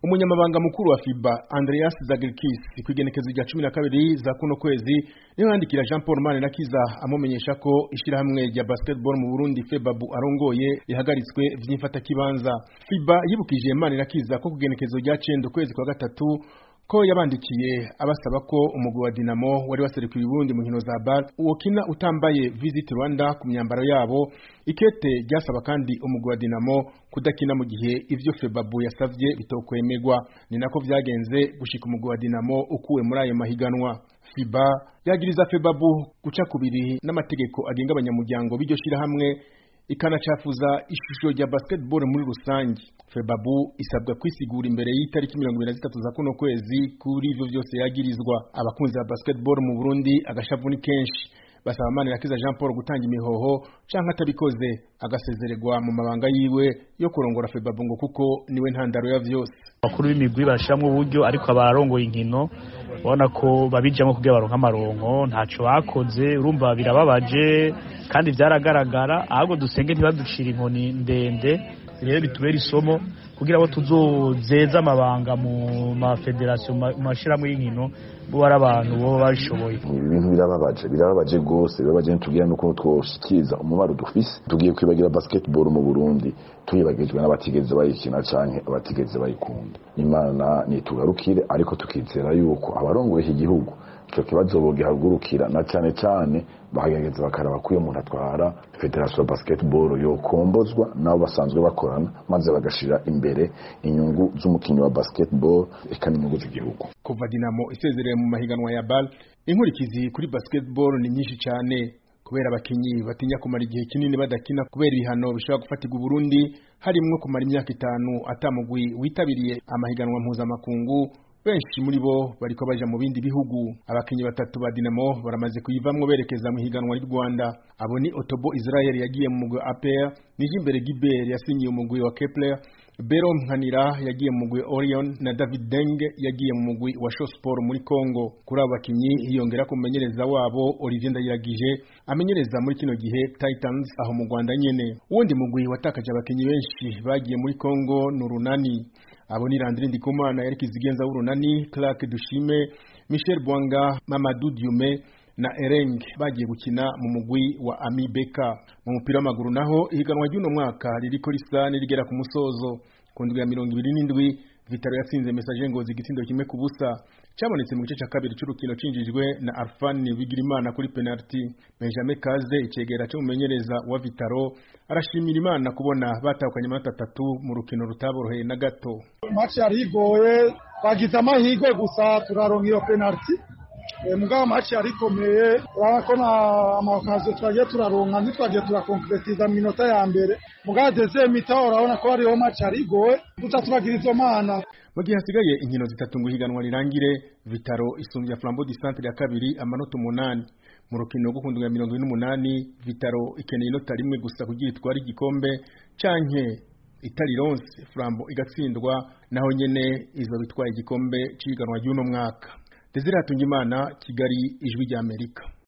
umunyamabanga mukuru wa FIBA Andreas Zagirkis kwigenekezo rya 12 za kuno kwezi niho yandikira Jean Paul Manirakiza amumenyesha ko ishirahamwe rya basketball mu Burundi FEBABU arongoye yahagaritswe vy'imfata kibanza. FIBA yibukije Manirakiza ko kugenekezo rya 9 kwezi kwa gatatu ko yabandikiye abasaba ko umugwi wa Dinamo wari waserukiye Burundi mu nkino za BAL wokina utambaye Visit Rwanda ku myambaro yabo. Ikete ryasaba kandi umugwi wa Dinamo kudakina mu gihe ivyo FEBABU yasavye bitokwemerwa. Ni nako vyagenze gushika umugwi wa Dinamo ukuwe muri ayo mahiganwa. FIBA yagiriza FEBABU guca kubiri n'amategeko agenga abanyamuryango b'iryo shirahamwe ikanacafuza ishusho rya basketball muri rusangi. FEBABU isabwa kwisigura imbere y'itariki 23 za kuno kwezi kuri ivyo vyose yagirizwa. Abakunzi ba basketball mu Burundi agashavu ni kenshi, basaba Manirakiza Jean Paul gutanga imihoho canke atabikoze agasezererwa mu mabanga yiwe yo kurongora FEBABU ngo kuko niwe ntandaro ya vyose. Bakuru b'imigwi bashamwe uburyo ariko abarongoye inkino ubona ko babijamo kugira baronka amaronko ntaco bakoze, urumva birababaje kandi byaragaragara. Ahubwo dusenge ntibaducira inkoni ndende, rero bitubera isomo kugira abo tuzozeza amabanga mu mafederation mashiramwe y'inkino bo ari abantu bo babishoboye. Ibintu birababaje gose, birabaje tugira nuko twoshikiza umubaro dufise. Tugiye kwibagira basketball mu Burundi tuyibagijwe n'abatigeze bayikina canke abatigeze bayikunda. Imana nitugarukire ariko tukizera yuko abarongoye iki gihugu cyo kibazo bogihagurukira na cyane bahagereza bakaraba kuyo umuntu atwara Federation Basketball yo kombozwa nabo basanzwe bakorana maze bagashira imbere inyungu z'umukinyi wa basketball ikaninyungu z'igihugu. Kuva Dinamo isezereye mu mahiganwa ya BAL, inkurikizi kuri basketball ni nyinshi cyane kubera abakinyi batinya kumara igihe kinini badakina kubera ibihano bishobora gufatirwa Burundi, harimwo kumara imyaka 5 atamugwi witabiriye amahiganwa mpuzamakungu. Benshi muri bo bariko baja mu bindi bihugu. Abakinyi batatu ba Dinamo baramaze kuyivamwo berekeza mu higanwa ry'u Rwanda. Abo ni Otobo Israel yagiye mu mugwi APR, Nijimbere Gilbert yasinyiye umugwi wa Kepler, Bero Mkanira yagiye mu mugwi Orion na David Deng yagiye mu mugwi wa Show Sport muri Congo. Kuri abo bakinyi hiyongera kumenyereza wabo Olivier Ndayiragije amenyereza muri kino gihe Titans aho mu Rwanda nyene. Uwundi mugwi watakaje abakinyi benshi bagiye muri Congo n'Urunani. Abo ni Landry Ndikumana, Eric Zigenza w'Urunani, Clark Dushime, Michel Bwanga, Mamadou Diume na Ereng bagiye gukina mu mugwi wa Ami Beka. Mu mupira w'amaguru naho ihiganwa ry'uno mwaka ririko risa nirigera ku musozo. Ku ndwi ya 27 Vitaro yatsinze Message Ngozi igitindo kimwe ku busa. Cyabonetse mu gice cya kabiri cy'urukino cinjijwe na Arfani Bigirimana kuri penalty. Benjamin Kaze icegera cyo mumenyereza wa Vitaro arashimira Imana kubona batahukanye amanota 3 mu rukino rutaboroheye na gato. Match yari igoye, bagize amahirwe gusa turaronka iyo penalty. Mugabo match yari ikomeye, urabona amakazo twagiye turaronka ntitwagiye turakonkretiza minota ya mbere. Mugabo deuxième mi-temps urabona ko ariho match yari igoye, turagira izo mana. Mu gihe hasigaye inkino zitatu ngo higanwa rirangire, Vitaro isumbya Flambeau du Centre ya kabiri amanota 8. Mu rukino rwo kundwa 28 Vitaro ikeneye inota rimwe gusa kugira itwara igikombe canke itarironse Flambeau igatsindwa, naho nyene izo bitwaye igikombe ciganwa ry'uno mwaka. Desire Hatungimana, Kigali, Ijwi ry'Amerika.